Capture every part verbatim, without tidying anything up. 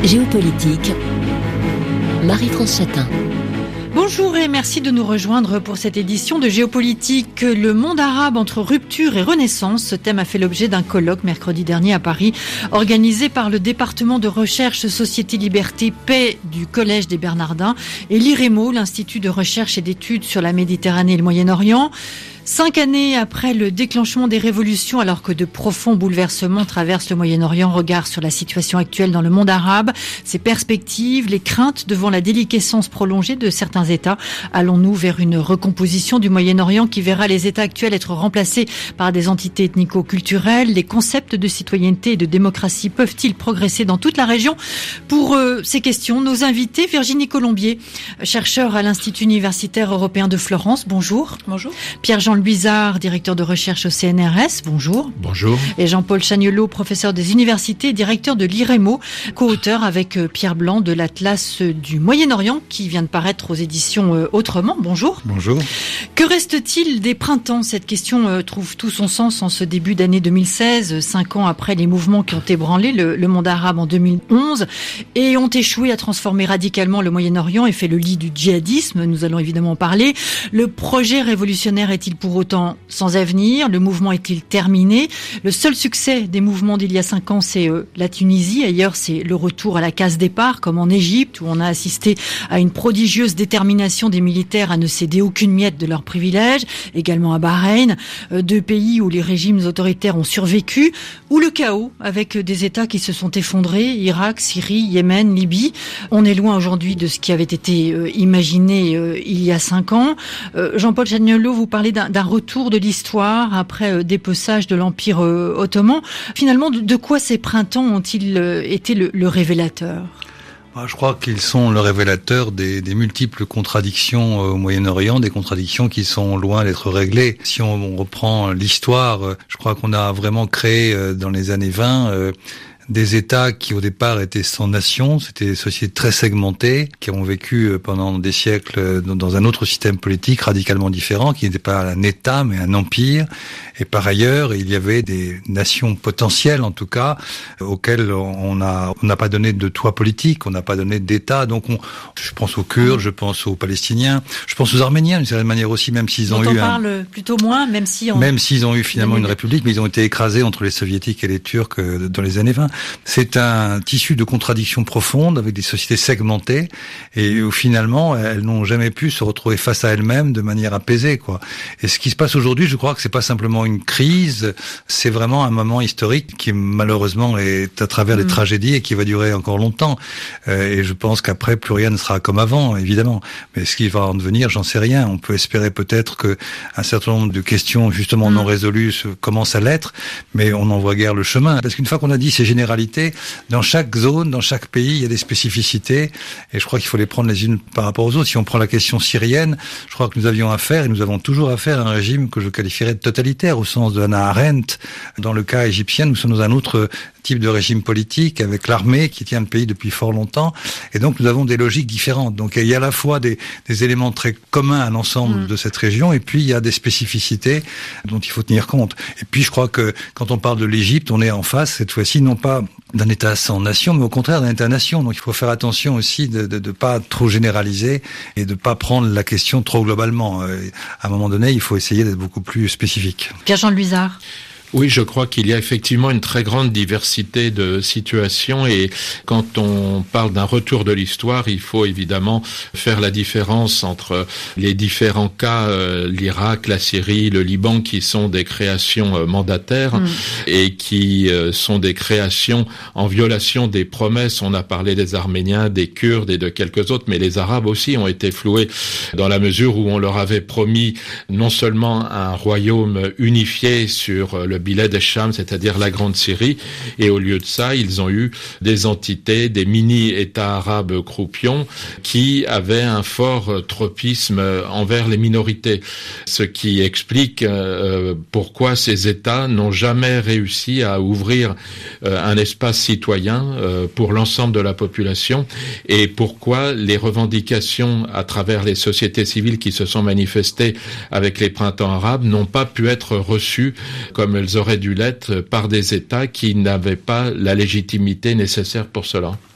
Géopolitique, Marie-France Chatin. Bonjour et merci de nous rejoindre pour cette édition de Géopolitique. Le monde arabe entre rupture et renaissance. Ce thème a fait l'objet d'un colloque mercredi dernier à Paris, organisé par le département de recherche Société Liberté Paix du Collège des Bernardins et l'I R E M O, l'Institut de recherche et d'études sur la Méditerranée et le Moyen-Orient. Cinq années après le déclenchement des révolutions, alors que de profonds bouleversements traversent le Moyen-Orient, regard sur la situation actuelle dans le monde arabe, ses perspectives, les craintes devant la déliquescence prolongée de certains États. Allons-nous vers une recomposition du Moyen-Orient qui verra les États actuels être remplacés par des entités ethnico-culturelles? Les concepts de citoyenneté et de démocratie peuvent-ils progresser dans toute la région? Pour euh, ces questions, nos invités, Virginie Colombier, chercheur à l'Institut universitaire européen de Florence, bonjour. Bonjour. Pierre-Jean Luizard, directeur de recherche au C N R S, bonjour. Bonjour. Et Jean-Paul Chagnolot, professeur des universités, directeur de l'I R E M O, co-auteur avec Pierre Blanc de l'Atlas du Moyen-Orient qui vient de paraître aux éditions Autrement. Bonjour. Bonjour. Que reste-t-il des printemps? Cette question trouve tout son sens en ce début d'année deux mille seize, cinq ans après les mouvements qui ont ébranlé le, le monde arabe en deux mille onze et ont échoué à transformer radicalement le Moyen-Orient et fait le lit du djihadisme. Nous allons évidemment en parler. Le projet révolutionnaire est-il pour autant sans avenir? Le mouvement est-il terminé? Le seul succès des mouvements d'il y a cinq ans, c'est euh, la Tunisie. Ailleurs, c'est le retour à la case départ, comme en Égypte, où on a assisté à une prodigieuse détermination des militaires à ne céder aucune miette de leurs privilèges. Également à Bahreïn, euh, deux pays où les régimes autoritaires ont survécu, ou le chaos, avec des États qui se sont effondrés, Irak, Syrie, Yémen, Libye. On est loin aujourd'hui de ce qui avait été euh, imaginé euh, il y a cinq ans. Euh, Jean-Paul Chagnolot, vous parlez d'un d'un retour de l'histoire après euh, dépeçage de l'Empire euh, ottoman. Finalement, de, de quoi ces printemps ont-ils euh, été le, le révélateur? Je crois qu'ils sont le révélateur des, des multiples contradictions au Moyen-Orient, des contradictions qui sont loin d'être réglées. Si on, on reprend l'histoire, je crois qu'on a vraiment créé dans les années vingt euh, des États qui au départ étaient sans nation, c'était des sociétés très segmentées, qui ont vécu pendant des siècles dans un autre système politique radicalement différent, qui n'était pas un État mais un empire. Et par ailleurs, il y avait des nations potentielles, en tout cas, auxquelles on a on n'a pas donné de toit politique, on n'a pas donné d'État. Donc, on, je pense aux Kurdes, je pense aux Palestiniens, je pense aux Arméniens d'une certaine manière aussi, même s'ils ont Dont eu on un, parle plutôt moins, même si on... même s'ils ont eu finalement une république, mais ils ont été écrasés entre les soviétiques et les turcs dans les années vingt. C'est un tissu de contradictions profondes avec des sociétés segmentées et où finalement elles n'ont jamais pu se retrouver face à elles-mêmes de manière apaisée, quoi. Et ce qui se passe aujourd'hui, je crois que c'est pas simplement une crise, c'est vraiment un moment historique qui malheureusement est à travers mmh. les tragédies et qui va durer encore longtemps. Euh, et je pense qu'après plus rien ne sera comme avant, évidemment. Mais ce qui va en devenir, j'en sais rien. On peut espérer peut-être que un certain nombre de questions justement mmh. non résolues commencent à l'être, mais on n'en voit guère le chemin. Parce qu'une fois qu'on a dit ces généralités, dans chaque zone, dans chaque pays, il y a des spécificités et je crois qu'il faut les prendre les unes par rapport aux autres. Si on prend la question syrienne, je crois que nous avions affaire et nous avons toujours affaire à un régime que je qualifierais de totalitaire au sens de Hannah Arendt. Dans le cas égyptien, nous sommes dans un autre type de régime politique avec l'armée qui tient le pays depuis fort longtemps et donc nous avons des logiques différentes. Donc il y a à la fois des, des éléments très communs à l'ensemble mmh. de cette région et puis il y a des spécificités dont il faut tenir compte. Et puis je crois que quand on parle de l'Égypte, on est en face cette fois-ci non pas d'un État sans nation, mais au contraire d'un État-nation. Donc il faut faire attention aussi de ne pas trop généraliser et de pas prendre la question trop globalement. À un moment donné, il faut essayer d'être beaucoup plus spécifique. Pierre-Jean Luizard. Oui, je crois qu'il y a effectivement une très grande diversité de situations et quand on parle d'un retour de l'histoire, il faut évidemment faire la différence entre les différents cas, euh, l'Irak, la Syrie, le Liban, qui sont des créations euh, mandataires mmh. et qui euh, sont des créations en violation des promesses. On a parlé des Arméniens, des Kurdes et de quelques autres, mais les Arabes aussi ont été floués dans la mesure où on leur avait promis non seulement un royaume unifié sur le Bilad el-Cham, c'est-à-dire la Grande Syrie, et au lieu de ça, ils ont eu des entités, des mini-États arabes croupions qui avaient un fort tropisme envers les minorités, ce qui explique euh, pourquoi ces États n'ont jamais réussi à ouvrir euh, un espace citoyen euh, pour l'ensemble de la population et pourquoi les revendications à travers les sociétés civiles qui se sont manifestées avec les printemps arabes n'ont pas pu être reçues comme elles auraient dû l'être par des États qui n'avaient pas la légitimité nécessaire pour cela.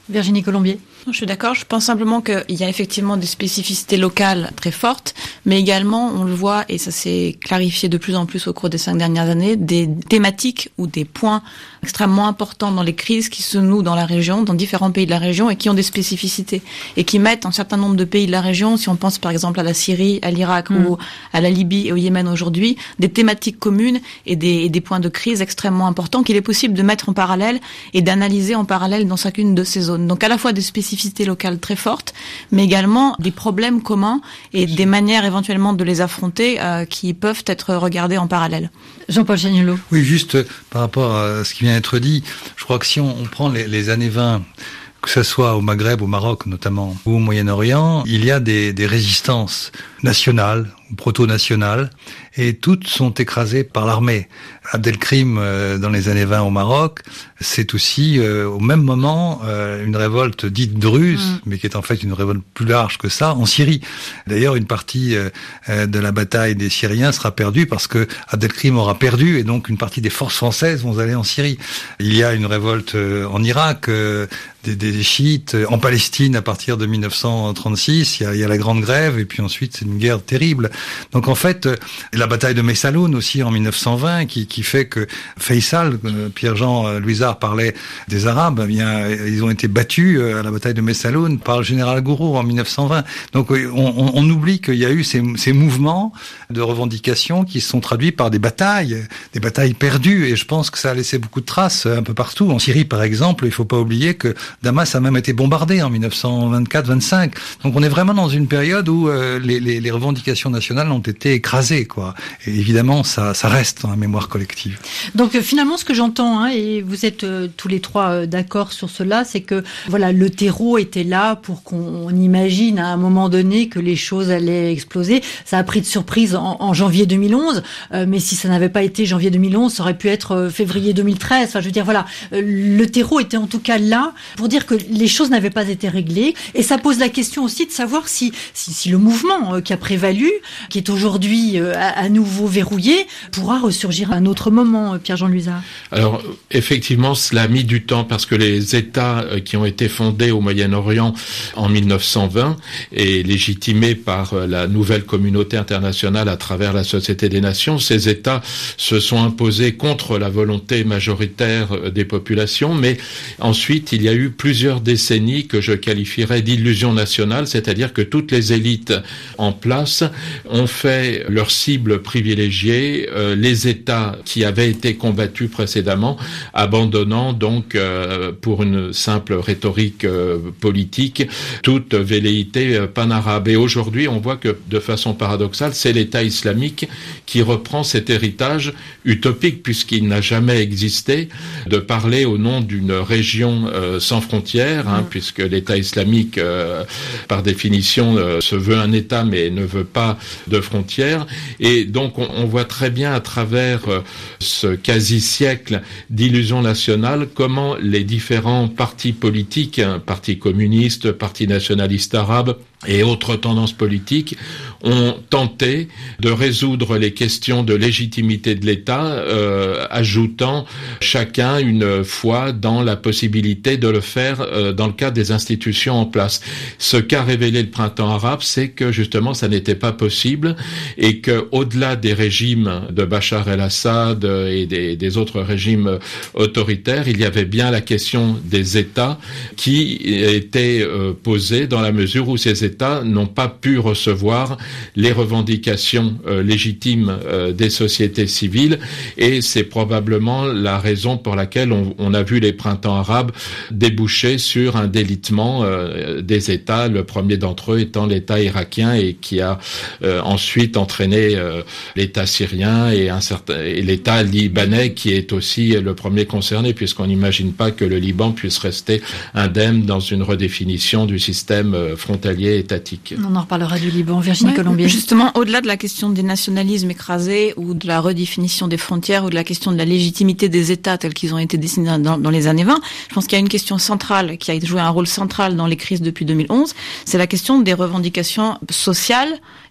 Virginie Colombier. Je suis d'accord. Je pense simplement qu'il y a effectivement des spécificités locales très fortes, mais également, on le voit, et ça s'est clarifié de plus en plus au cours des cinq dernières années, des thématiques ou des points extrêmement importants dans les crises qui se nouent dans la région, dans différents pays de la région, et qui ont des spécificités, et qui mettent un certain nombre de pays de la région, si on pense par exemple à la Syrie, à l'Irak mmh. ou à la Libye et au Yémen aujourd'hui, des thématiques communes et des, et des points de crise extrêmement importants qu'il est possible de mettre en parallèle et d'analyser en parallèle dans chacune de ces zones. Donc à la fois des spécificités locales très fortes, mais également des problèmes communs et des manières éventuellement de les affronter euh, qui peuvent être regardées en parallèle. Jean-Paul Chagnollo. Oui, juste par rapport à ce qui vient d'être dit, je crois que si on, on prend les, les années vingt, que ce soit au Maghreb, au Maroc notamment, ou au Moyen-Orient, il y a des, des résistances nationales ou proto-nationales, et toutes sont écrasées par l'armée. Abdelkrim, euh, dans les années vingt au Maroc, c'est aussi euh, au même moment euh, une révolte dite druze, mmh. mais qui est en fait une révolte plus large que ça, en Syrie. D'ailleurs, une partie euh, de la bataille des Syriens sera perdue parce que Abdelkrim aura perdu, et donc une partie des forces françaises vont aller en Syrie. Il y a une révolte euh, en Irak, euh, des, des chiites, en Palestine à partir de mille neuf cent trente-six, il y a, il y a la Grande Grève, et puis ensuite c'est une guerre terrible. Donc en fait, la bataille de Messaloun aussi en mille neuf cent vingt, qui, qui fait que Faisal, Pierre-Jean Luisard parlait des Arabes, eh bien, ils ont été battus à la bataille de Messaloun par le général Gouraud en mille neuf cent vingt. Donc on, on, on oublie qu'il y a eu ces, ces mouvements de revendication qui se sont traduits par des batailles, des batailles perdues, et je pense que ça a laissé beaucoup de traces un peu partout. En Syrie par exemple, il faut pas oublier que Damas a même été bombardé en mille neuf cent vingt-quatre vingt-cinq. Donc on est vraiment dans une période où euh, les, les, les revendications nationales ont été écrasées, quoi. Et évidemment, ça, ça reste dans la mémoire collective. Donc euh, finalement, ce que j'entends, hein, et vous êtes euh, tous les trois euh, d'accord sur cela, c'est que voilà, le terreau était là pour qu'on imagine à un moment donné que les choses allaient exploser. Ça a pris de surprise en, en janvier deux mille onze, euh, mais si ça n'avait pas été janvier deux mille onze, ça aurait pu être euh, février deux mille treize. Enfin, je veux dire, voilà, euh, le terreau était en tout cas là pour dire que les choses n'avaient pas été réglées. Et ça pose la question aussi de savoir si, si, si le mouvement euh, qui a prévalu, qui est aujourd'hui euh, à, à nouveau verrouillé, pourra ressurgir à un autre moment, Pierre-Jean Luisard. Alors, effectivement, cela a mis du temps parce que les États qui ont été fondés au Moyen-Orient en mille neuf cent vingt et légitimés par la nouvelle communauté internationale à travers la Société des Nations, ces États se sont imposés contre la volonté majoritaire des populations, mais ensuite, il y a eu plusieurs décennies que je qualifierais d'illusion nationale, c'est-à-dire que toutes les élites en place ont fait leur cible privilégiée euh, les États qui avaient été combattus précédemment, abandonnant donc euh, pour une simple rhétorique euh, politique toute velléité euh, panarabe. Et aujourd'hui, on voit que de façon paradoxale, c'est l'État islamique qui reprend cet héritage utopique puisqu'il n'a jamais existé de parler au nom d'une région euh, sans frontières, hein, mmh. puisque l'État islamique, euh, par définition, euh, se veut un État mais ne veut pas de frontières. Et donc, on, on voit très bien à travers euh, ce quasi-siècle d'illusion nationale comment les différents partis politiques, hein, partis communistes, partis nationalistes arabes et autres tendances politiques ont tenté de résoudre les questions de légitimité de l'État, euh, ajoutant chacun une foi dans la possibilité de le faire euh, dans le cadre des institutions en place. Ce qu'a révélé le printemps arabe, c'est que justement ça n'était pas possible et que au-delà des régimes de Bachar el-Assad et des, des autres régimes autoritaires, il y avait bien la question des États qui était euh, posée dans la mesure où ces États n'ont pas pu recevoir les revendications euh, légitimes euh, des sociétés civiles, et c'est probablement la raison pour laquelle on, on a vu les printemps arabes déboucher sur un délitement euh, des États, le premier d'entre eux étant l'État irakien, et qui a euh, ensuite entraîné euh, l'État syrien et, un certain, et l'État libanais qui est aussi le premier concerné, puisqu'on n'imagine pas que le Liban puisse rester indemne dans une redéfinition du système euh, frontalier étatique. On en reparlera du Liban. Virginie ouais, Colombier. Justement, au-delà de la question des nationalismes écrasés ou de la redéfinition des frontières ou de la question de la légitimité des États tels qu'ils ont été dessinés dans, dans les années vingt, je pense qu'il y a une question centrale qui a joué un rôle central dans les crises depuis deux mille onze, c'est la question des revendications sociales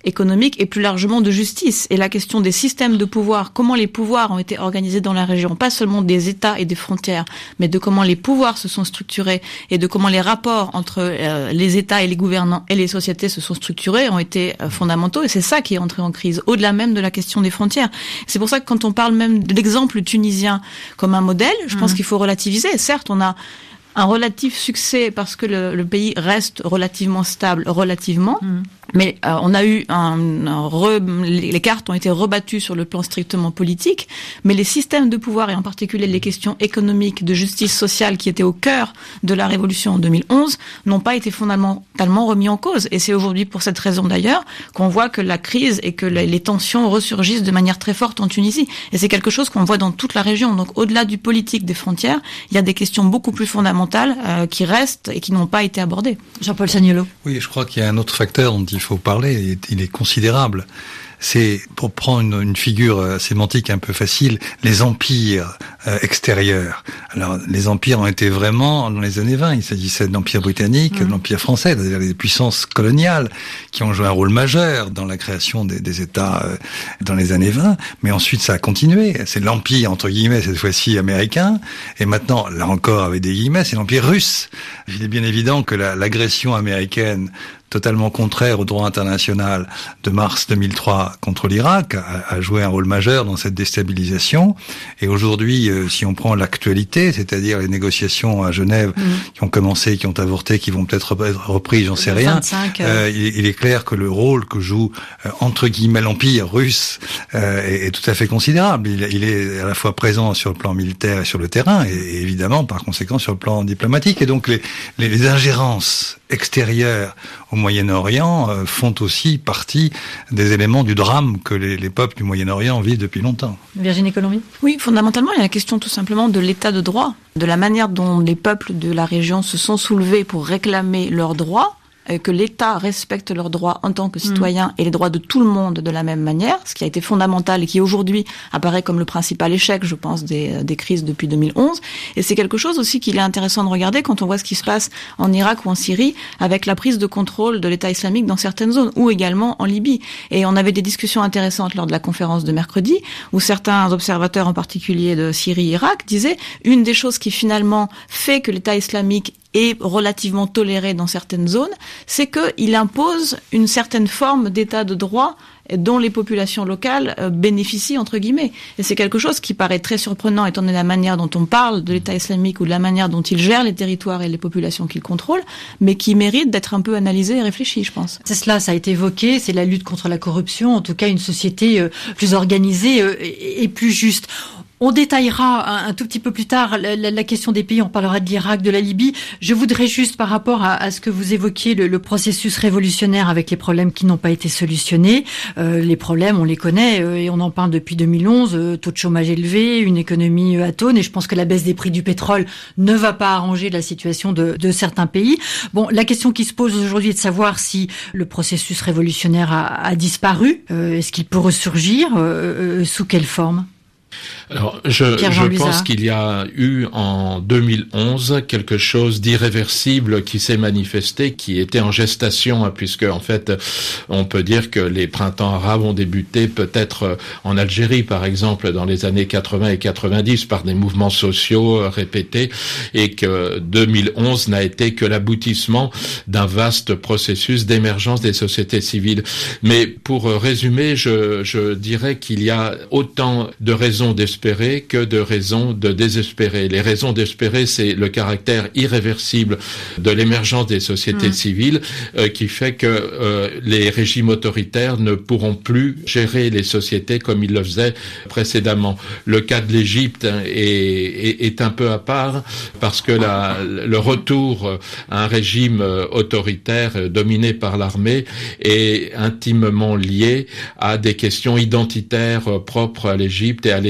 économique et plus largement de justice. Et la question des systèmes de pouvoir, comment les pouvoirs ont été organisés dans la région, pas seulement des États et des frontières, mais de comment les pouvoirs se sont structurés et de comment les rapports entre euh, les États et les gouvernants et les sociétés se sont structurés, ont été euh, fondamentaux. Et c'est ça qui est entré en crise, au-delà même de la question des frontières. C'est pour ça que quand on parle même de l'exemple tunisien comme un modèle, je mmh. pense qu'il faut relativiser. Certes, on a un relatif succès parce que le, le pays reste relativement stable, relativement. Mmh. Mais euh, on a eu un, un re, les cartes ont été rebattues sur le plan strictement politique, mais les systèmes de pouvoir et en particulier les questions économiques, de justice sociale qui étaient au cœur de la révolution en deux mille onze n'ont pas été fondamentalement remis en cause. Et c'est aujourd'hui pour cette raison d'ailleurs qu'on voit que la crise et que les, les tensions ressurgissent de manière très forte en Tunisie. Et c'est quelque chose qu'on voit dans toute la région. Donc au-delà du politique des frontières, il y a des questions beaucoup plus fondamentales euh, qui restent et qui n'ont pas été abordées. Jean-Paul Saniolo. Oui, je crois qu'il y a un autre facteur dont il faut parler, il est considérable. C'est, pour prendre une, une figure euh, sémantique un peu facile, les empires euh, extérieurs. Alors, les empires ont été vraiment dans les années vingt. Il s'agissait de l'Empire britannique, mmh. de l'Empire français, c'est-à-dire les puissances coloniales qui ont joué un rôle majeur dans la création des, des États euh, dans les années vingt. Mais ensuite, ça a continué. C'est l'empire, entre guillemets, cette fois-ci américain. Et maintenant, là encore, avec des guillemets, c'est l'empire russe. Il est bien évident que la, l'agression américaine totalement contraire au droit international de mars deux mille trois contre l'Irak, a, a joué un rôle majeur dans cette déstabilisation. Et aujourd'hui, euh, si on prend l'actualité, c'est-à-dire les négociations à Genève mmh. qui ont commencé, qui ont avorté, qui vont peut-être être reprises, j'en sais rien, vingt-cinq, euh... Euh, il, il est clair que le rôle que joue, euh, entre guillemets, l'Empire russe euh, est, est tout à fait considérable. Il, il est à la fois présent sur le plan militaire et sur le terrain, et, et évidemment, par conséquent, sur le plan diplomatique. Et donc, les, les, les ingérences extérieures au Moyen-Orient euh, font aussi partie des éléments du drame que les, les peuples du Moyen-Orient vivent depuis longtemps. Virginie Colombi ? Oui, fondamentalement, il y a la question tout simplement de l'état de droit, de la manière dont les peuples de la région se sont soulevés pour réclamer leurs droits, que l'État respecte leurs droits en tant que citoyen mmh. et les droits de tout le monde de la même manière, ce qui a été fondamental et qui aujourd'hui apparaît comme le principal échec, je pense, des, des crises depuis deux mille onze. Et c'est quelque chose aussi qu'il est intéressant de regarder quand on voit ce qui se passe en Irak ou en Syrie avec la prise de contrôle de l'État islamique dans certaines zones, ou également en Libye. Et on avait des discussions intéressantes lors de la conférence de mercredi, où certains observateurs, en particulier de Syrie et Irak, disaient une des choses qui finalement fait que l'État islamique est relativement toléré dans certaines zones, c'est qu'il impose une certaine forme d'état de droit dont les populations locales bénéficient, entre guillemets. Et c'est quelque chose qui paraît très surprenant étant donné la manière dont on parle de l'État islamique ou de la manière dont il gère les territoires et les populations qu'il contrôle, mais qui mérite d'être un peu analysé et réfléchi, je pense. C'est cela, ça a été évoqué, c'est la lutte contre la corruption, en tout cas une société plus organisée et plus juste. On détaillera un tout petit peu plus tard la, la, la question des pays, on parlera de l'Irak, de la Libye. Je voudrais juste, par rapport à, à ce que vous évoquiez, le, le processus révolutionnaire avec les problèmes qui n'ont pas été solutionnés. Euh, les problèmes, on les connaît euh, et on en parle depuis deux mille onze. Euh, taux de chômage élevé, une économie euh, atone, et je pense que la baisse des prix du pétrole ne va pas arranger la situation de, de certains pays. Bon, la question qui se pose aujourd'hui est de savoir si le processus révolutionnaire a, a disparu. Euh, est-ce qu'il peut ressurgir euh, euh, sous quelle forme ? Alors, je, je pense qu'il y a eu en deux mille onze quelque chose d'irréversible qui s'est manifesté, qui était en gestation, puisque en fait, on peut dire que les printemps arabes ont débuté peut-être en Algérie, par exemple, dans les années quatre-vingts et quatre-vingt-dix, par des mouvements sociaux répétés, et que deux mille onze n'a été que l'aboutissement d'un vaste processus d'émergence des sociétés civiles. Mais pour résumer, je, je dirais qu'il y a autant de raisons d'espérer que de raisons de désespérer. Les raisons d'espérer, c'est le caractère irréversible de l'émergence des sociétés mmh. civiles euh, qui fait que euh, les régimes autoritaires ne pourront plus gérer les sociétés comme ils le faisaient précédemment. Le cas de l'Égypte est, est, est un peu à part parce que la, le retour à un régime autoritaire dominé par l'armée est intimement lié à des questions identitaires propres à l'Égypte et à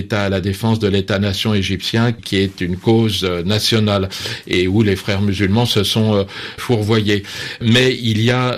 l'État, à la défense de l'État-nation égyptien, qui est une cause nationale et où les frères musulmans se sont euh, fourvoyés. Mais il y a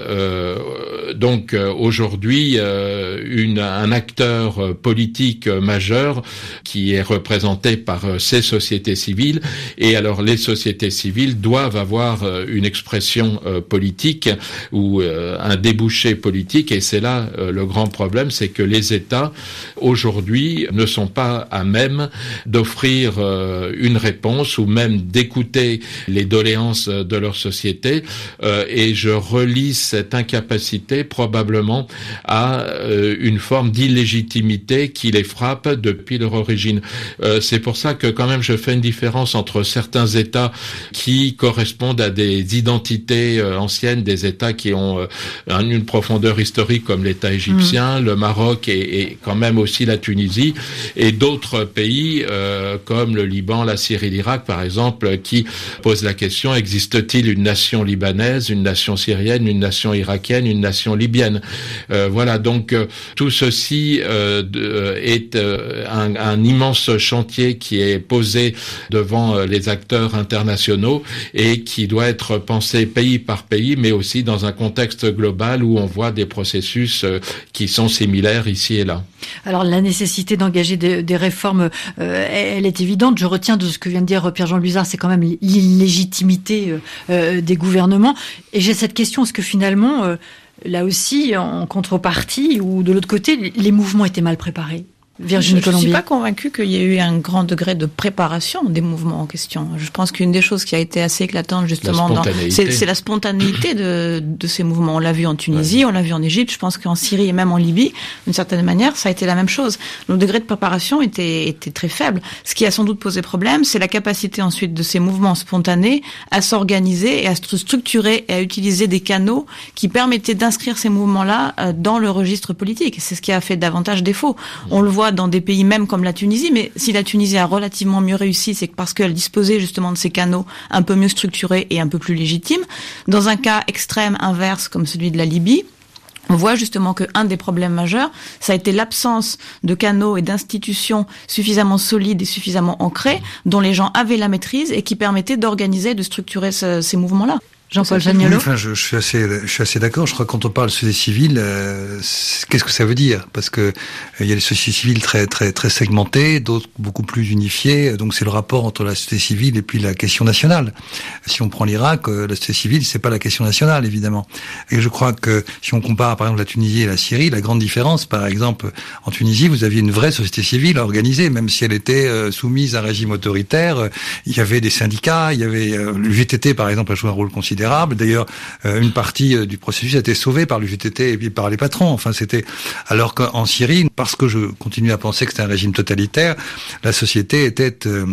euh, donc euh, aujourd'hui euh, une, un acteur politique majeur qui est représenté par euh, ces sociétés civiles. Et alors les sociétés civiles doivent avoir euh, une expression euh, politique ou euh, un débouché politique. Et c'est là euh, le grand problème, c'est que les États aujourd'hui ne sont pas à même d'offrir euh, une réponse ou même d'écouter les doléances de leur société. Euh, et je relie cette incapacité probablement à euh, une forme d'illégitimité qui les frappe depuis leur origine. Euh, c'est pour ça que quand même je fais une différence entre certains États qui correspondent à des identités euh, anciennes, des États qui ont euh, une profondeur historique comme l'État égyptien, mmh. le Maroc et, et quand même aussi la Tunisie, et d'autres pays euh, comme le Liban, la Syrie, l'Irak par exemple, qui posent la question: existe-t-il une nation libanaise, une nation syrienne, une nation irakienne, une nation libyenne? euh, Voilà, donc euh, tout ceci euh, de, est euh, un, un immense chantier qui est posé devant euh, les acteurs internationaux et qui doit être pensé pays par pays, mais aussi dans un contexte global où on voit des processus euh, qui sont similaires ici et là. Alors la nécessité d'engager des, des réformes, euh, elle est évidente. Je retiens de ce que vient de dire Pierre-Jean Luizard, c'est quand même l'illégitimité euh, des gouvernements. Et j'ai cette question, est-ce que finalement, euh, là aussi, en contrepartie, ou de l'autre côté, les mouvements étaient mal préparés? Virginie Je ne Colombier. suis pas convaincue qu'il y ait eu un grand degré de préparation des mouvements en question. Je pense qu'une des choses qui a été assez éclatante justement, dans, c'est, c'est la spontanéité de, de ces mouvements. On l'a vu en Tunisie, ouais. on l'a vu en Égypte. Je pense qu'en Syrie et même en Libye, d'une certaine manière, ça a été la même chose. Le degré de préparation était, était très faible. Ce qui a sans doute posé problème, c'est la capacité ensuite de ces mouvements spontanés à s'organiser et à se structurer et à utiliser des canaux qui permettaient d'inscrire ces mouvements-là dans le registre politique. C'est ce qui a fait davantage défaut. On le voit dans des pays même comme la Tunisie, mais si la Tunisie a relativement mieux réussi, c'est parce qu'elle disposait justement de ces canaux un peu mieux structurés et un peu plus légitimes. Dans un cas extrême inverse comme celui de la Libye, on voit justement qu'un des problèmes majeurs, ça a été l'absence de canaux et d'institutions suffisamment solides et suffisamment ancrés, dont les gens avaient la maîtrise et qui permettaient d'organiser, de structurer ce, ces mouvements-là. Jean-Paul Janiolo. Oui, enfin, je, je suis assez, je suis assez d'accord. Je crois que quand on parle de société civile, euh, qu'est-ce que ça veut dire? Parce que euh, il y a des sociétés civiles très, très, très segmentées, d'autres beaucoup plus unifiées. Donc c'est le rapport entre la société civile et puis la question nationale. Si on prend l'Irak, euh, la société civile, c'est pas la question nationale, évidemment. Et je crois que si on compare, par exemple, la Tunisie et la Syrie, la grande différence, par exemple, en Tunisie, vous aviez une vraie société civile organisée, même si elle était euh, soumise à un régime autoritaire. Euh, il y avait des syndicats, il y avait euh, le G T T, par exemple, a joué un rôle considérable. D'ailleurs, euh, une partie euh, du processus a été sauvée par le G T T et puis par les patrons. Enfin, c'était alors qu'en Syrie, parce que je continue à penser que c'était un régime totalitaire, la société était euh,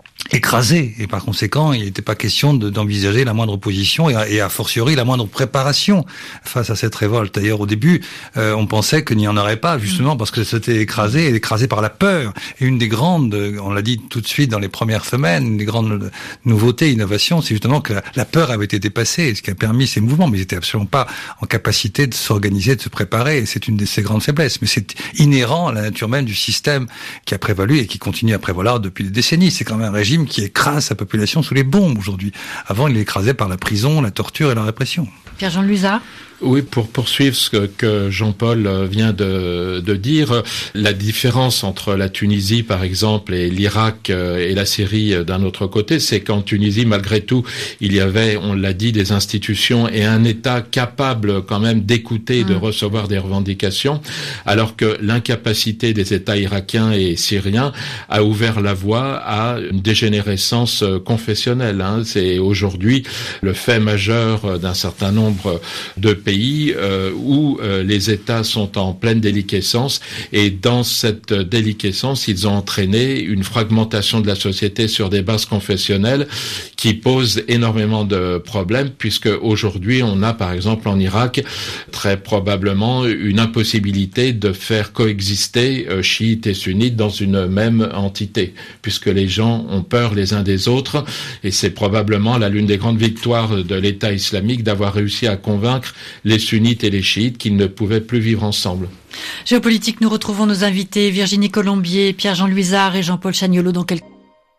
écrasé, et par conséquent, il n'était pas question de, d'envisager la moindre opposition et a, et a fortiori la moindre préparation face à cette révolte. D'ailleurs, au début, euh, on pensait qu'il n'y en aurait pas, justement parce que c'était écrasé, écrasé par la peur. Et une des grandes, on l'a dit tout de suite dans les premières semaines, une des grandes nouveautés, innovations, c'est justement que la, la peur avait été dépassée, ce qui a permis ces mouvements, mais ils n'étaient absolument pas en capacité de s'organiser, de se préparer, et c'est une de ces grandes faiblesses. Mais c'est inhérent à la nature même du système qui a prévalu et qui continue à prévaloir depuis des décennies. C'est quand même un régime qui écrase sa population sous les bombes aujourd'hui. Avant, il l'écrasait par la prison, la torture et la répression. Pierre-Jean Luizard. Oui, pour poursuivre ce que, que Jean-Paul vient de, de dire, la différence entre la Tunisie, par exemple, et l'Irak et la Syrie d'un autre côté, c'est qu'en Tunisie, malgré tout, il y avait, on l'a dit, des institutions et un État capable quand même d'écouter et de recevoir des revendications, alors que l'incapacité des États irakiens et syriens a ouvert la voie à une dégénérescence confessionnelle. Hein. C'est aujourd'hui le fait majeur d'un certain nombre de pays pays euh, où euh, les États sont en pleine déliquescence, et dans cette déliquescence, ils ont entraîné une fragmentation de la société sur des bases confessionnelles qui pose énormément de problèmes, puisque aujourd'hui, on a par exemple en Irak très probablement une impossibilité de faire coexister euh, chiites et sunnites dans une même entité, puisque les gens ont peur les uns des autres, et c'est probablement là l'une des grandes victoires de l'État islamique d'avoir réussi à convaincre les sunnites et les chiites, qu'ils ne pouvaient plus vivre ensemble. Géopolitique, nous retrouvons nos invités Virginie Colombier, Pierre-Jean Luizard et Jean-Paul Chagnolot dans quelques...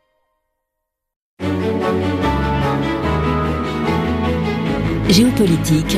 Géopolitique,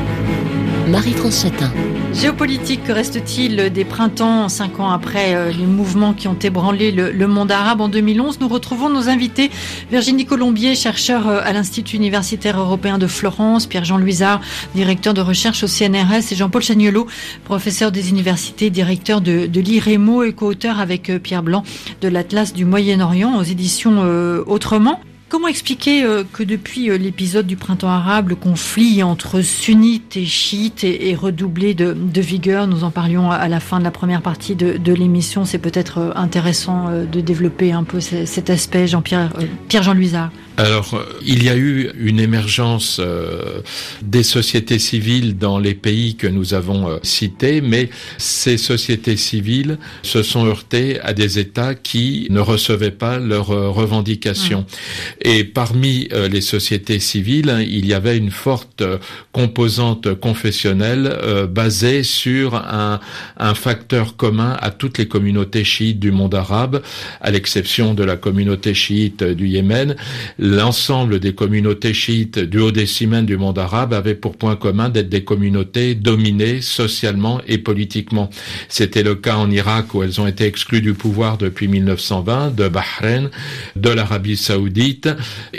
Marie-France Chatin. Géopolitique, que reste-t-il des printemps, cinq ans après euh, les mouvements qui ont ébranlé le, le monde arabe en deux mille onze? Nous retrouvons nos invités. Virginie Colombier, chercheur à l'Institut universitaire européen de Florence, Pierre-Jean Luizard, directeur de recherche au C N R S, et Jean-Paul Chagnolot, professeur des universités, directeur de, de l'I R E M O et co-auteur avec Pierre Blanc de l'Atlas du Moyen-Orient aux éditions euh, Autrement. Comment expliquer euh, que depuis euh, l'épisode du printemps arabe, le conflit entre sunnites et chiites est, est redoublé de, de vigueur? Nous en parlions à la fin de la première partie de, de l'émission. C'est peut-être euh, intéressant euh, de développer un peu c- cet aspect, Jean-Pierre, euh, Pierre-Jean Luizard. Alors, il y a eu une émergence euh, des sociétés civiles dans les pays que nous avons euh, cités, mais ces sociétés civiles se sont heurtées à des États qui ne recevaient pas leurs euh, revendications. Mmh. Et parmi euh, les sociétés civiles, il y avait une forte euh, composante confessionnelle euh, basée sur un, un facteur commun à toutes les communautés chiites du monde arabe, à l'exception de la communauté chiite du Yémen. L'ensemble des communautés chiites du Haut-Décimène du monde arabe avaient pour point commun d'être des communautés dominées socialement et politiquement. C'était le cas en Irak, où elles ont été exclues du pouvoir depuis mille neuf cent vingt, de Bahreïn, de l'Arabie Saoudite,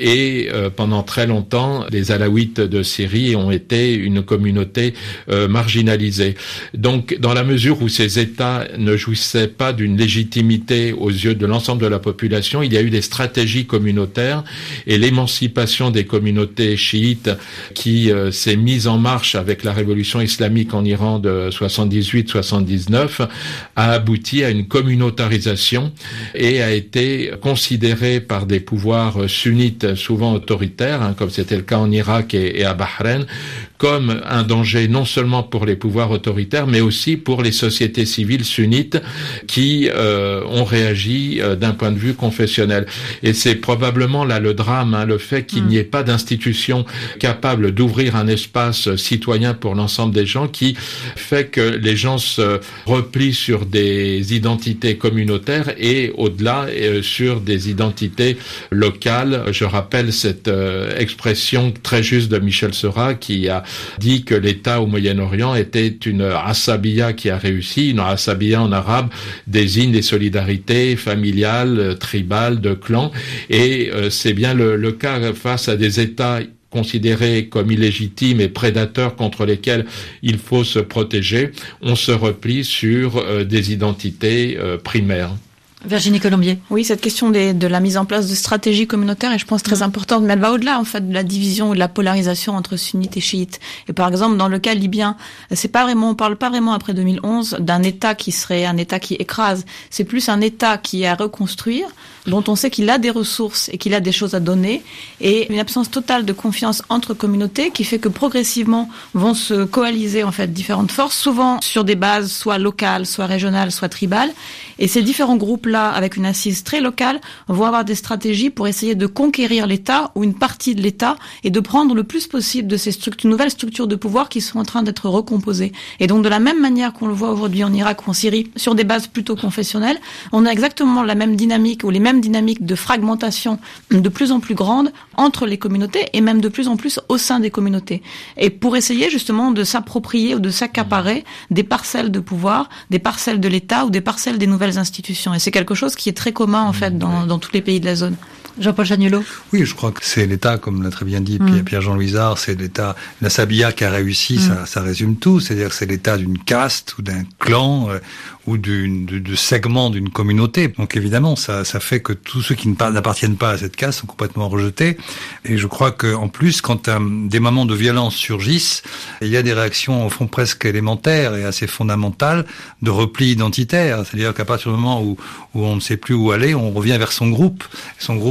et euh, pendant très longtemps, les Alaouites de Syrie ont été une communauté euh, marginalisée. Donc, dans la mesure où ces États ne jouissaient pas d'une légitimité aux yeux de l'ensemble de la population, il y a eu des stratégies communautaires. Et l'émancipation des communautés chiites qui euh, s'est mise en marche avec la révolution islamique en Iran de soixante-dix-huit soixante-dix-neuf a abouti à une communautarisation et a été considérée par des pouvoirs sunnites souvent autoritaires, hein, comme c'était le cas en Irak et, et à Bahreïn, comme un danger non seulement pour les pouvoirs autoritaires, mais aussi pour les sociétés civiles sunnites qui euh, ont réagi euh, d'un point de vue confessionnel. Et c'est probablement là le drame, hein, le fait qu'il mmh. n'y ait pas d'institution capable d'ouvrir un espace citoyen pour l'ensemble des gens, qui fait que les gens se replient sur des identités communautaires et au-delà euh, sur des identités locales. Je rappelle cette euh, expression très juste de Michel Serra qui a dit que l'État au Moyen-Orient était une asabiya qui a réussi. Une asabiya en arabe désigne des solidarités familiales, tribales, de clans, et euh, c'est bien le, le cas face à des États considérés comme illégitimes et prédateurs contre lesquels il faut se protéger. On se replie sur euh, des identités euh, primaires. Virginie Colombier. Oui, cette question des, de la mise en place de stratégies communautaires est, je pense, très mmh. importante, mais elle va au-delà, en fait, de la division ou de la polarisation entre sunnites et chiites. Et par exemple, dans le cas libyen, c'est pas vraiment, on parle pas vraiment après deux mille onze d'un État qui serait un État qui écrase. C'est plus un État qui est à reconstruire, dont on sait qu'il a des ressources et qu'il a des choses à donner, et une absence totale de confiance entre communautés qui fait que progressivement vont se coaliser, en fait, différentes forces, souvent sur des bases soit locales, soit régionales, soit tribales. Et ces différents groupes-là, avec une assise très locale, vont avoir des stratégies pour essayer de conquérir l'État ou une partie de l'État et de prendre le plus possible de ces structures, nouvelles structures de pouvoir qui sont en train d'être recomposées. Et donc, de la même manière qu'on le voit aujourd'hui en Irak ou en Syrie, sur des bases plutôt confessionnelles, on a exactement la même dynamique ou les mêmes dynamiques de fragmentation de plus en plus grande entre les communautés et même de plus en plus au sein des communautés. Et pour essayer justement de s'approprier ou de s'accaparer des parcelles de pouvoir, des parcelles de l'État ou des parcelles des nouvelles institutions. Et c'est quelque chose qui est très commun, en fait, dans, dans tous les pays de la zone. Jean-Paul Chagnolot. Oui, je crois que c'est l'État, comme l'a très bien dit mmh. Pierre-Jean Luizard, c'est l'État, la Sabia qui a réussi, mmh. ça, ça résume tout. C'est-à-dire que c'est l'État d'une caste ou d'un clan euh, ou d'une, de, de segments d'une communauté. Donc évidemment, ça, ça fait que tous ceux qui n'appartiennent pas à cette caste sont complètement rejetés. Et je crois que en plus, quand un, des moments de violence surgissent, il y a des réactions au fond presque élémentaires et assez fondamentales de repli identitaire. C'est-à-dire qu'à partir du moment où, où on ne sait plus où aller, on revient vers son groupe. Son groupe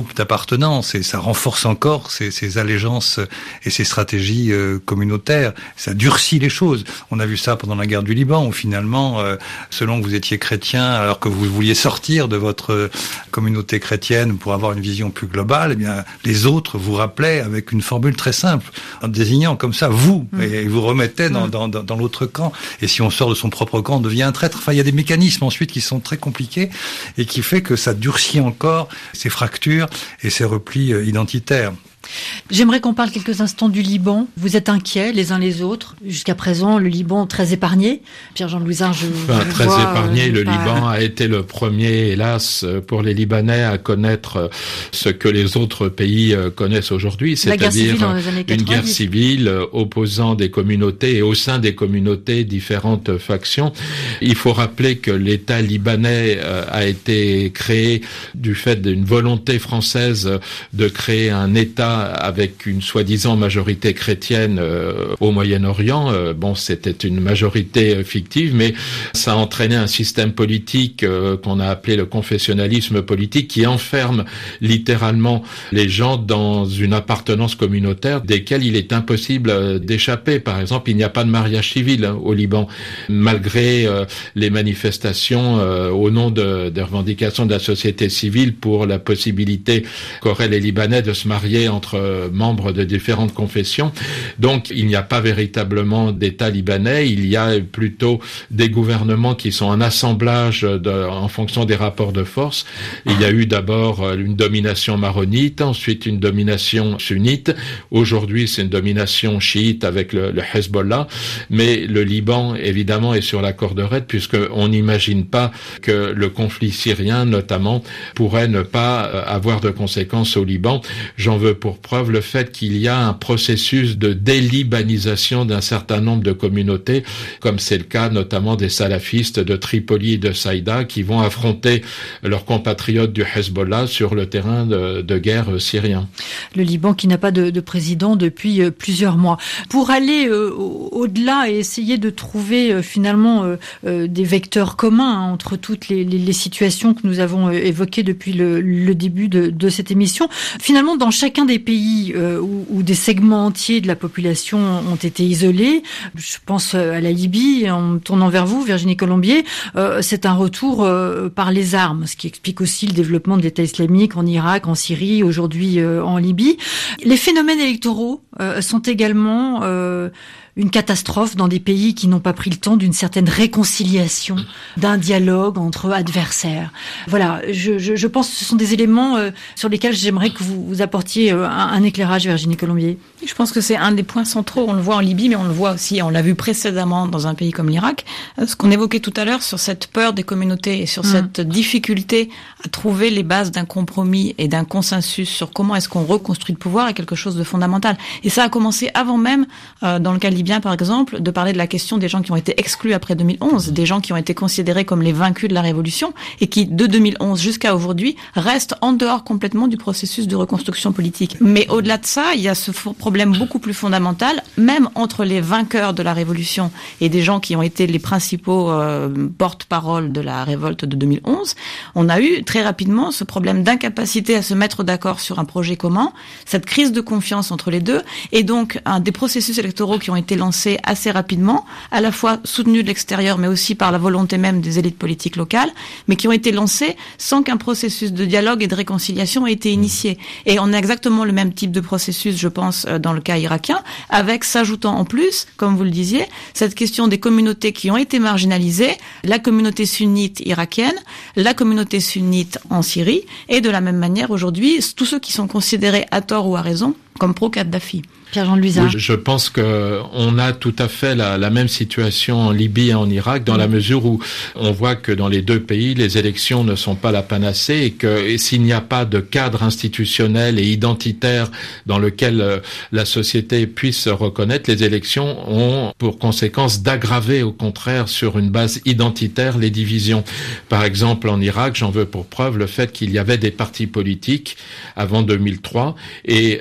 groupe d'appartenance et ça renforce encore ces, ces allégeances et ces stratégies euh, communautaires. Ça durcit les choses. On a vu ça pendant la guerre du Liban où finalement, euh, selon que vous étiez chrétien, alors que vous vouliez sortir de votre communauté chrétienne pour avoir une vision plus globale, eh bien les autres vous rappelaient avec une formule très simple, en désignant comme ça vous, mmh. et vous remettaient dans, mmh. dans, dans, dans l'autre camp. Et si on sort de son propre camp, on devient un traître. Enfin, il y a des mécanismes ensuite qui sont très compliqués et qui fait que ça durcit encore ces fractures et ces replis identitaires. J'aimerais qu'on parle quelques instants du Liban. Vous êtes inquiets les uns les autres. Jusqu'à présent, le Liban très épargné. Pierre-Jean Louisin, je enfin, je très vois, épargné. Euh, le pas... Liban a été le premier, hélas, pour les Libanais à connaître ce que les autres pays connaissent aujourd'hui, c'est-à-dire une guerre civile opposant des communautés et au sein des communautés différentes factions. Il faut rappeler que l'État libanais a été créé du fait d'une volonté française de créer un État avec une soi-disant majorité chrétienne euh, au Moyen-Orient. Euh, bon, c'était une majorité fictive, mais ça a entraîné un système politique euh, qu'on a appelé le confessionnalisme politique, qui enferme littéralement les gens dans une appartenance communautaire desquelles il est impossible euh, d'échapper. Par exemple, il n'y a pas de mariage civil hein, au Liban, malgré euh, les manifestations euh, au nom de, des revendications de la société civile pour la possibilité qu'auraient les Libanais de se marier entre membres de différentes confessions. Donc, il n'y a pas véritablement d'État libanais. Il y a plutôt des gouvernements qui sont un assemblage de, en fonction des rapports de force. Il y a eu d'abord une domination maronite, ensuite une domination sunnite. Aujourd'hui, c'est une domination chiite avec le, le Hezbollah. Mais le Liban, évidemment, est sur la corde raide puisqu'on n'imagine pas que le conflit syrien, notamment, pourrait ne pas avoir de conséquences au Liban. J'en veux pour preuve le fait qu'il y a un processus de délibanisation d'un certain nombre de communautés, comme c'est le cas notamment des salafistes de Tripoli et de Saïda, qui vont affronter leurs compatriotes du Hezbollah sur le terrain de, de guerre syrien. Le Liban qui n'a pas de, de président depuis euh, plusieurs mois. Pour aller euh, au-delà et essayer de trouver euh, finalement euh, euh, des vecteurs communs hein, entre toutes les, les, les situations que nous avons euh, évoquées depuis le, le début de, de cette émission, finalement dans chacun des pays euh, où, où des segments entiers de la population ont été isolés, je pense à la Libye, en me tournant vers vous, Virginie Colombier, euh, c'est un retour euh, par les armes, ce qui explique aussi le développement de l'État islamique en Irak, en Syrie, aujourd'hui euh, en Libye. Les phénomènes électoraux euh, sont également euh, une catastrophe dans des pays qui n'ont pas pris le temps d'une certaine réconciliation, d'un dialogue entre adversaires. Voilà, je, je, je pense que ce sont des éléments euh, sur lesquels j'aimerais que vous, vous apportiez euh, un, un éclairage, Virginie Colombier. Je pense que c'est un des points centraux. On le voit en Libye, mais on le voit aussi, on l'a vu précédemment dans un pays comme l'Irak. Ce qu'on évoquait tout à l'heure sur cette peur des communautés et sur mmh. cette difficulté à trouver les bases d'un compromis et d'un consensus sur comment est-ce qu'on reconstruit le pouvoir est quelque chose de fondamental. Et ça a commencé avant même, euh, dans le cas libyen par exemple, de parler de la question des gens qui ont été exclus après deux mille onze, des gens qui ont été considérés comme les vaincus de la révolution et qui, de deux mille onze jusqu'à aujourd'hui, restent en dehors complètement du processus de reconstruction politique. Mais au-delà de ça, il y a ce problème beaucoup plus fondamental, même entre les vainqueurs de la révolution et des gens qui ont été les principaux euh, porte-parole de la révolte de deux mille onze, on a eu très rapidement ce problème d'incapacité à se mettre d'accord sur un projet commun, cette crise de confiance entre les deux, et donc un des processus électoraux qui ont été lancés assez rapidement, à la fois soutenus de l'extérieur, mais aussi par la volonté même des élites politiques locales, mais qui ont été lancés sans qu'un processus de dialogue et de réconciliation ait été initié. Et on a exactement le même type de processus, je pense, dans le cas irakien, avec s'ajoutant en plus, comme vous le disiez, cette question des communautés qui ont été marginalisées, la communauté sunnite irakienne, la communauté sunnite en Syrie, et de la même manière aujourd'hui, tous ceux qui sont considérés à tort ou à raison comme pro-Kadhafi. Pierre-Jean Louisin. Oui, je pense que on a tout à fait la, la même situation en Libye et en Irak, dans mmh. la mesure où on voit que dans les deux pays, les élections ne sont pas la panacée et que et s'il n'y a pas de cadre institutionnel et identitaire dans lequel euh, la société puisse se reconnaître, les élections ont pour conséquence d'aggraver au contraire sur une base identitaire les divisions. Par exemple, en Irak, j'en veux pour preuve le fait qu'il y avait des partis politiques avant deux mille trois et maintenant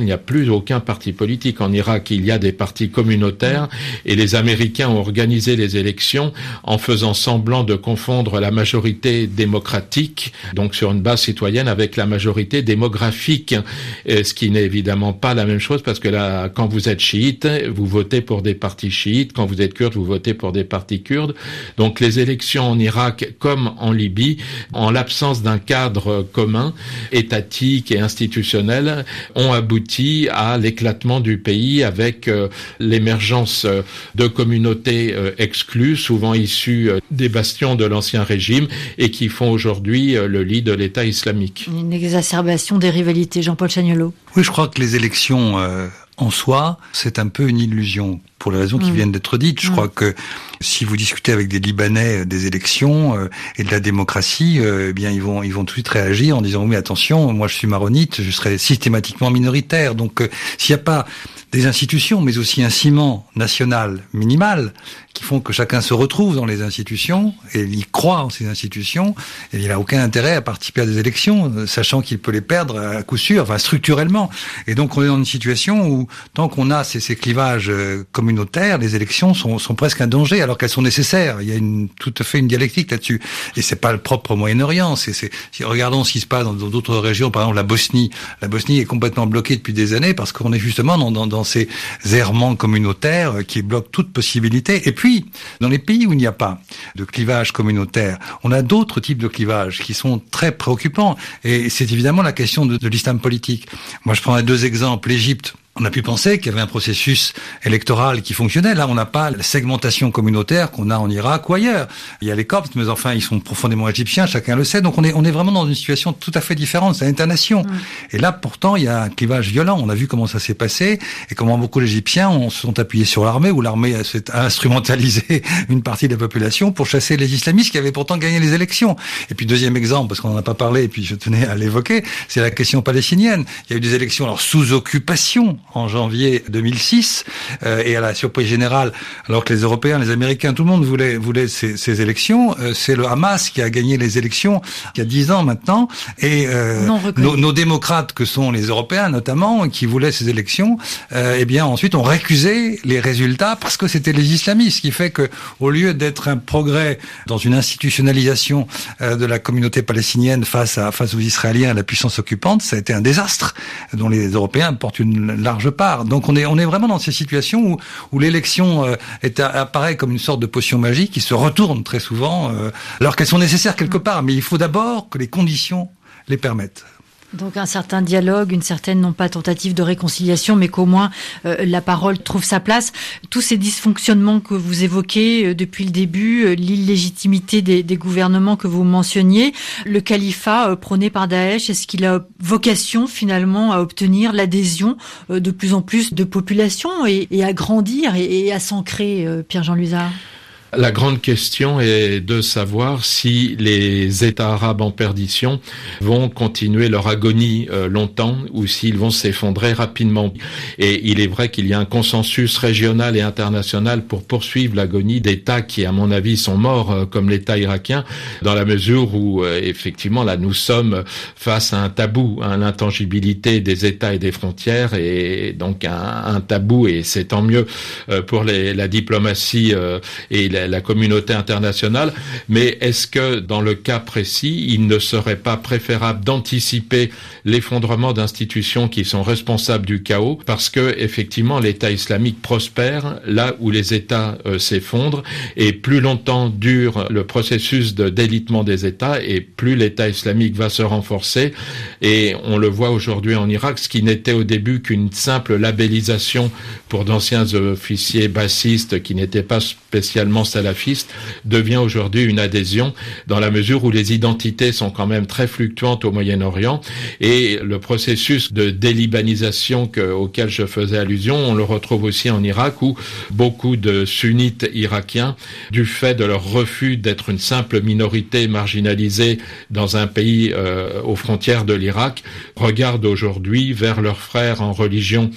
il n'y a plus aucun parti politique. En Irak, il y a des partis communautaires et les Américains ont organisé les élections en faisant semblant de confondre la majorité démocratique, donc sur une base citoyenne, avec la majorité démographique, ce qui n'est évidemment pas la même chose parce que là, quand vous êtes chiite, vous votez pour des partis chiites, quand vous êtes kurde, vous votez pour des partis kurdes. Donc les élections en Irak, comme en Libye, en l'absence d'un cadre commun, étatique et institutionnel, ont abouti à l'éclatement du pays avec euh, l'émergence de communautés euh, exclues, souvent issues euh, des bastions de l'ancien régime et qui font aujourd'hui euh, le lit de l'État islamique. Une exacerbation des rivalités. Jean-Paul Chagnolot. Oui, je crois que les élections euh, en soi, c'est un peu une illusion pour les raisons qui mmh. viennent d'être dites. Je mmh. crois que si vous discutez avec des Libanais des élections euh, et de la démocratie, euh, eh bien ils vont ils vont tout de suite réagir en disant oui, mais attention, moi je suis maronite, je serai systématiquement minoritaire. Donc euh, s'il n'y a pas des institutions, mais aussi un ciment national minimal qui font que chacun se retrouve dans les institutions et il croit en ces institutions, et il n'a aucun intérêt à participer à des élections, sachant qu'il peut les perdre à coup sûr, enfin structurellement. Et donc on est dans une situation où tant qu'on a ces, ces clivages communautaires, les élections sont, sont presque un danger, alors qu'elles sont nécessaires. Il y a une, tout à fait une dialectique là-dessus. Et c'est pas le propre Moyen-Orient. C'est, c'est, si, regardons ce qui se passe dans d'autres régions, par exemple la Bosnie. La Bosnie est complètement bloquée depuis des années parce qu'on est justement dans, dans, dans ces errements communautaires qui bloquent toute possibilité. Et puis, dans les pays où il n'y a pas de clivage communautaire, on a d'autres types de clivages qui sont très préoccupants. Et c'est évidemment la question de, de l'islam politique. Moi, je prendrai deux exemples. L'Égypte. On a pu penser qu'il y avait un processus électoral qui fonctionnait. Là, on n'a pas la segmentation communautaire qu'on a en Irak ou ailleurs. Il y a les Coptes, mais enfin, ils sont profondément égyptiens, chacun le sait. Donc, on est, on est vraiment dans une situation tout à fait différente. C'est l'internation. Mmh. Et là, pourtant, il y a un clivage violent. On a vu comment ça s'est passé et comment beaucoup d'Égyptiens ont, se sont appuyés sur l'armée, où l'armée a instrumentalisé une partie de la population pour chasser les islamistes qui avaient pourtant gagné les élections. Et puis, deuxième exemple, parce qu'on n'en a pas parlé, et puis je tenais à l'évoquer, c'est la question palestinienne. Il y a eu des élections, alors, sous occupation, en janvier deux mille six, euh, et à la surprise générale, alors que les Européens, les Américains, tout le monde voulait, voulait ces, ces élections, euh, c'est le Hamas qui a gagné les élections il y a dix ans maintenant, et euh, nos, nos démocrates, que sont les Européens notamment, qui voulaient ces élections, euh, eh bien ensuite ont récusé les résultats parce que c'était les islamistes, ce qui fait que au lieu d'être un progrès dans une institutionnalisation euh, de la communauté palestinienne face à face aux Israéliens, à la puissance occupante, ça a été un désastre dont les Européens portent une large part. Donc on est on est vraiment dans ces situations où où l'élection euh, est apparaît comme une sorte de potion magique qui se retourne très souvent, euh, alors qu'elles sont nécessaires quelque part, mais il faut d'abord que les conditions les permettent. Donc un certain dialogue, une certaine, non pas tentative de réconciliation, mais qu'au moins euh, la parole trouve sa place. Tous ces dysfonctionnements que vous évoquez euh, depuis le début, euh, l'illégitimité des, des gouvernements que vous mentionniez, le califat euh, prôné par Daesh, est-ce qu'il a vocation finalement à obtenir l'adhésion euh, de plus en plus de populations et, et à grandir et, et à s'ancrer, euh, Pierre-Jean Luzard ? La grande question est de savoir si les États arabes en perdition vont continuer leur agonie euh, longtemps ou s'ils vont s'effondrer rapidement. Et il est vrai qu'il y a un consensus régional et international pour poursuivre l'agonie d'États qui, à mon avis, sont morts, euh, comme l'État irakien, dans la mesure où, euh, effectivement, là, nous sommes face à un tabou, à l'intangibilité des États et des frontières, et donc un, un tabou, et c'est tant mieux euh, pour les, la diplomatie euh, et la la communauté internationale, mais est-ce que dans le cas précis, il ne serait pas préférable d'anticiper l'effondrement d'institutions qui sont responsables du chaos, parce que effectivement l'État islamique prospère là où les États euh, s'effondrent, et plus longtemps dure le processus de délitement des États, et plus l'État islamique va se renforcer, et on le voit aujourd'hui en Irak, ce qui n'était au début qu'une simple labellisation pour d'anciens officiers bassistes qui n'étaient pas spécialement salafiste, devient aujourd'hui une adhésion dans la mesure où les identités sont quand même très fluctuantes au Moyen-Orient, et le processus de délibanisation que, auquel je faisais allusion, on le retrouve aussi en Irak, où beaucoup de sunnites irakiens, du fait de leur refus d'être une simple minorité marginalisée dans un pays euh, aux frontières de l'Irak, regardent aujourd'hui vers leurs frères en religion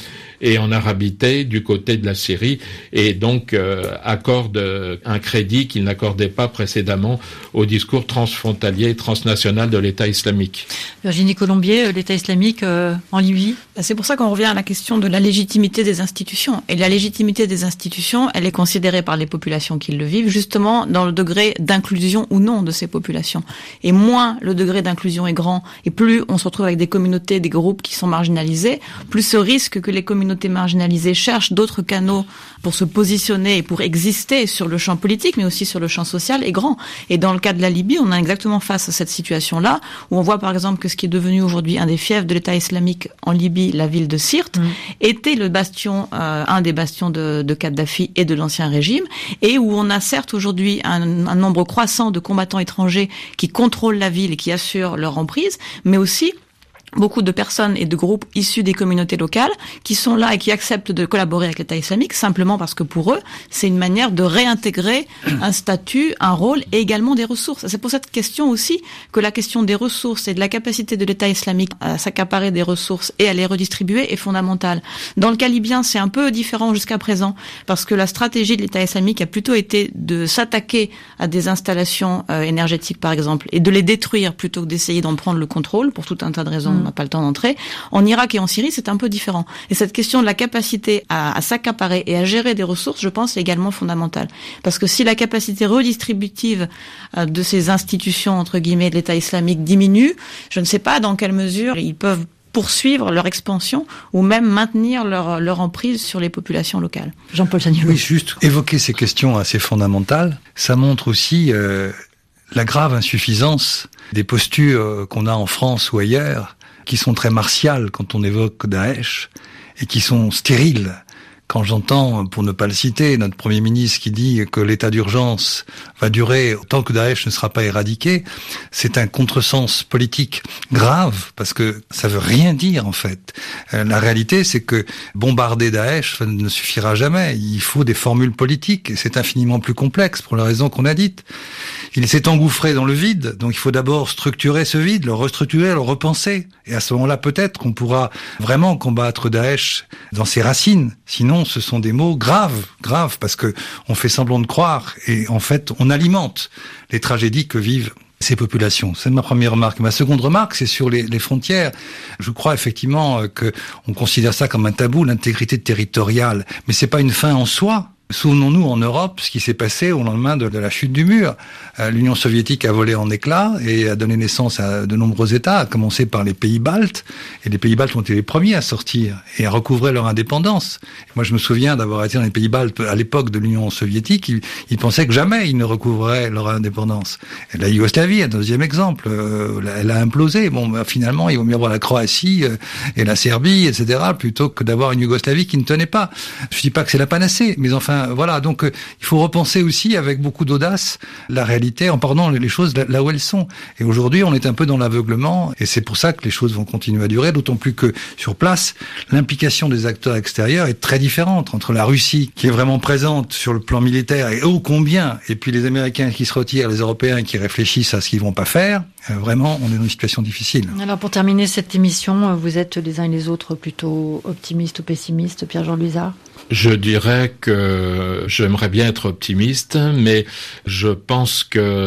et en arabité du côté de la Syrie, et donc euh, accorde un crédit qu'il n'accordait pas précédemment au discours transfrontalier et transnational de l'État islamique. Virginie Colombier, l'État islamique euh, en Libye. C'est pour ça qu'on revient à la question de la légitimité des institutions. Et la légitimité des institutions, elle est considérée par les populations qui le vivent, justement dans le degré d'inclusion ou non de ces populations. Et moins le degré d'inclusion est grand, et plus on se retrouve avec des communautés, des groupes qui sont marginalisés, plus ce risque que les communautés marginalisées cherchent d'autres canaux pour se positionner et pour exister sur le champ politique, mais aussi sur le champ social, est grand. Et dans le cas de la Libye, on est exactement face à cette situation-là, où on voit par exemple que ce qui est devenu aujourd'hui un des fiefs de l'État islamique en Libye, la ville de Sirte, mmh. était le bastion, euh, un des bastions de, de Kadhafi et de l'ancien régime, et où on a certes aujourd'hui un, un nombre croissant de combattants étrangers qui contrôlent la ville et qui assurent leur emprise, mais aussi beaucoup de personnes et de groupes issus des communautés locales qui sont là et qui acceptent de collaborer avec l'État islamique simplement parce que pour eux, c'est une manière de réintégrer un statut, un rôle et également des ressources. C'est pour cette question aussi que la question des ressources et de la capacité de l'État islamique à s'accaparer des ressources et à les redistribuer est fondamentale. Dans le cas libyen, c'est un peu différent jusqu'à présent parce que la stratégie de l'État islamique a plutôt été de s'attaquer à des installations euh, énergétiques par exemple et de les détruire plutôt que d'essayer d'en prendre le contrôle pour tout un tas de raisons. On n'a pas le temps d'entrer. En Irak et en Syrie, c'est un peu différent. Et cette question de la capacité à, à s'accaparer et à gérer des ressources, je pense, est également fondamentale. Parce que si la capacité redistributive euh, de ces institutions, entre guillemets, de l'État islamique diminue, je ne sais pas dans quelle mesure ils peuvent poursuivre leur expansion ou même maintenir leur, leur emprise sur les populations locales. Jean-Paul Chagnon. Oui, juste évoquer ces questions assez fondamentales, ça montre aussi euh, la grave insuffisance des postures qu'on a en France ou ailleurs, qui sont très martiales quand on évoque Daesh, et qui sont stériles. Quand j'entends, pour ne pas le citer, notre Premier ministre qui dit que l'état d'urgence va durer tant que Daesh ne sera pas éradiqué, c'est un contresens politique grave, parce que ça veut rien dire en fait. Euh, la réalité, c'est que bombarder Daesh ne suffira jamais. Il faut des formules politiques, et c'est infiniment plus complexe pour la raison qu'on a dite. Il s'est engouffré dans le vide, donc il faut d'abord structurer ce vide, le restructurer, le repenser. Et à ce moment-là, peut-être qu'on pourra vraiment combattre Daesh dans ses racines. Sinon, ce sont des mots graves, graves, parce que on fait semblant de croire, et en fait, on alimente les tragédies que vivent ces populations. C'est ma première remarque. Ma seconde remarque, c'est sur les, les frontières. Je crois effectivement que on considère ça comme un tabou, l'intégrité territoriale, mais c'est pas une fin en soi. Souvenons-nous en Europe ce qui s'est passé au lendemain de, de la chute du mur. Euh, L'Union soviétique a volé en éclats et a donné naissance à de nombreux États, à commencer par les pays baltes. Et les pays baltes ont été les premiers à sortir et à recouvrer leur indépendance. Et moi, je me souviens d'avoir été dans les pays baltes à l'époque de l'Union soviétique. Ils, ils pensaient que jamais ils ne recouvraient leur indépendance. Et la Yougoslavie, un deuxième exemple, euh, elle a implosé. Bon, bah, finalement, il vaut mieux avoir la Croatie euh, et la Serbie, et cetera, plutôt que d'avoir une Yougoslavie qui ne tenait pas. Je dis pas que c'est la panacée, mais enfin, voilà, donc euh, il faut repenser aussi avec beaucoup d'audace la réalité en prenant les choses là, là où elles sont. Et aujourd'hui, on est un peu dans l'aveuglement, et c'est pour ça que les choses vont continuer à durer, d'autant plus que sur place, l'implication des acteurs extérieurs est très différente entre la Russie, qui est vraiment présente sur le plan militaire, et ô combien, et puis les Américains qui se retirent, les Européens qui réfléchissent à ce qu'ils vont pas faire. Euh, vraiment, on est dans une situation difficile. Alors pour terminer cette émission, vous êtes les uns et les autres plutôt optimistes ou pessimistes, Pierre-Jean Luizard ? Je dirais que j'aimerais bien être optimiste, mais je pense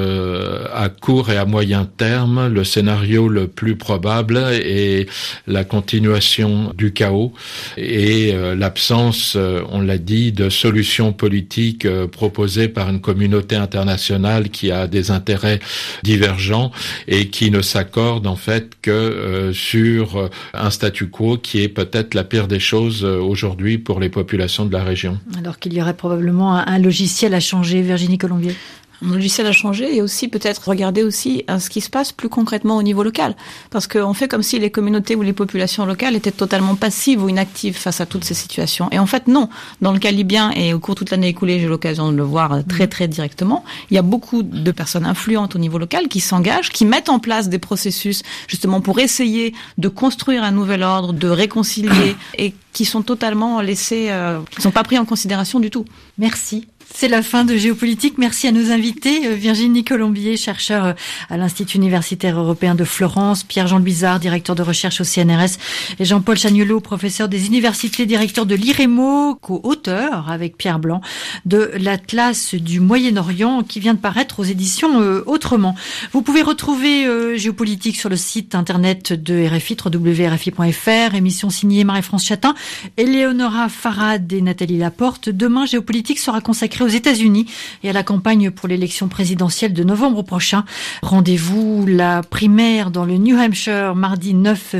que à court et à moyen terme, le scénario le plus probable est la continuation du chaos et l'absence, on l'a dit, de solutions politiques proposées par une communauté internationale qui a des intérêts divergents et qui ne s'accorde en fait que sur un statu quo qui est peut-être la pire des choses aujourd'hui pour les populations de la région. Alors qu'il y aurait probablement un, un logiciel à changer, Virginie Colombier. Un logiciel a changé et aussi peut-être regarder aussi euh, ce qui se passe plus concrètement au niveau local. Parce qu'on fait comme si les communautés ou les populations locales étaient totalement passives ou inactives face à toutes ces situations. Et en fait, non. Dans le cas libyen, et au cours de toute l'année écoulée, j'ai eu l'occasion de le voir très très directement, il y a beaucoup de personnes influentes au niveau local qui s'engagent, qui mettent en place des processus justement pour essayer de construire un nouvel ordre, de réconcilier et qui sont totalement laissés, euh, qui ne sont pas pris en considération du tout. Merci. C'est la fin de Géopolitique. Merci à nos invités, Virginie Colombier, chercheur à l'Institut universitaire européen de Florence, Pierre-Jean Bizard, directeur de recherche au C N R S, et Jean-Paul Chagnolot, professeur des universités, directeur de l'I R E M O, co-auteur avec Pierre Blanc de l'Atlas du Moyen-Orient qui vient de paraître aux éditions euh, Autrement. Vous pouvez retrouver euh, Géopolitique sur le site internet de R F I, w w w point r f i point f r, émission signée Marie-France Chatin, Éléonora Farad et Nathalie Laporte. Demain, Géopolitique sera consacré aux États-Unis et à la campagne pour l'élection présidentielle de novembre prochain. Rendez-vous la primaire dans le New Hampshire mardi neuf